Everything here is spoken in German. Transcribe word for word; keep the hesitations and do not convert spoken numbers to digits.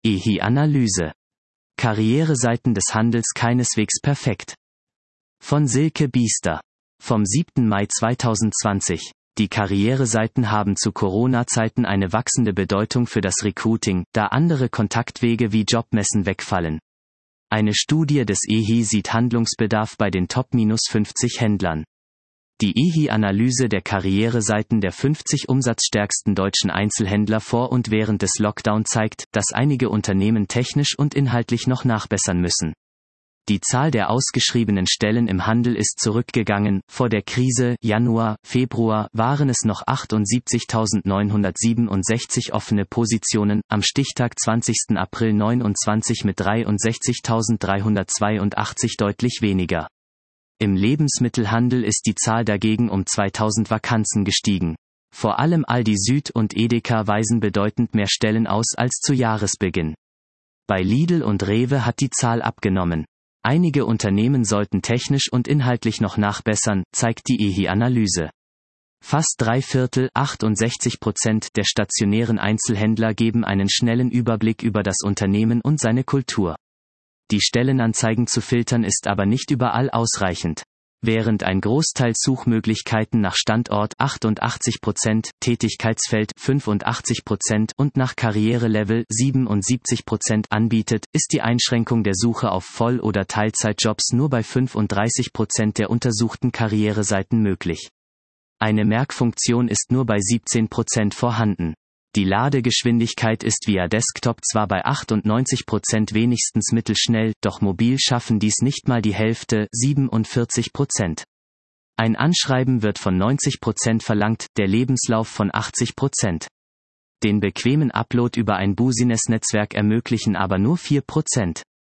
E H I-Analyse. Karriereseiten des Handels keineswegs perfekt. Von Silke Biester. Vom siebten Mai zweitausendzwanzig. Die Karriereseiten haben zu Corona-Zeiten eine wachsende Bedeutung für das Recruiting, da andere Kontaktwege wie Jobmessen wegfallen. Eine Studie des E H I sieht Handlungsbedarf bei den Top fünfzig Händlern. Die E H I-Analyse der Karriereseiten der fünfzig umsatzstärksten deutschen Einzelhändler vor und während des Lockdown zeigt, dass einige Unternehmen technisch und inhaltlich noch nachbessern müssen. Die Zahl der ausgeschriebenen Stellen im Handel ist zurückgegangen. Vor der Krise, Januar, Februar, waren es noch achtundsiebzigtausendneunhundertsiebenundsechzig offene Positionen, am Stichtag zwanzigsten April neunundzwanzig mit dreiundsechzigtausenddreihundertzweiundachtzig deutlich weniger. Im Lebensmittelhandel ist die Zahl dagegen um zweitausend Vakanzen gestiegen. Vor allem Aldi Süd und Edeka weisen bedeutend mehr Stellen aus als zu Jahresbeginn. Bei Lidl und Rewe hat die Zahl abgenommen. Einige Unternehmen sollten technisch und inhaltlich noch nachbessern, zeigt die E H I-Analyse. Fast drei Viertel, achtundsechzig Prozent der stationären Einzelhändler geben einen schnellen Überblick über das Unternehmen und seine Kultur. Die Stellenanzeigen zu filtern ist aber nicht überall ausreichend. Während ein Großteil Suchmöglichkeiten nach Standort achtundachtzig Prozent, Tätigkeitsfeld fünfundachtzig Prozent und nach Karrierelevel siebenundsiebzig Prozent anbietet, ist die Einschränkung der Suche auf Voll- oder Teilzeitjobs nur bei fünfunddreißig Prozent der untersuchten Karriereseiten möglich. Eine Merkfunktion ist nur bei siebzehn Prozent vorhanden. Die Ladegeschwindigkeit ist via Desktop zwar bei achtundneunzig Prozent wenigstens mittelschnell, doch mobil schaffen dies nicht mal die Hälfte, siebenundvierzig Prozent. Ein Anschreiben wird von neunzig Prozent verlangt, der Lebenslauf von achtzig Prozent. Den bequemen Upload über ein Business-Netzwerk ermöglichen aber nur vier Prozent.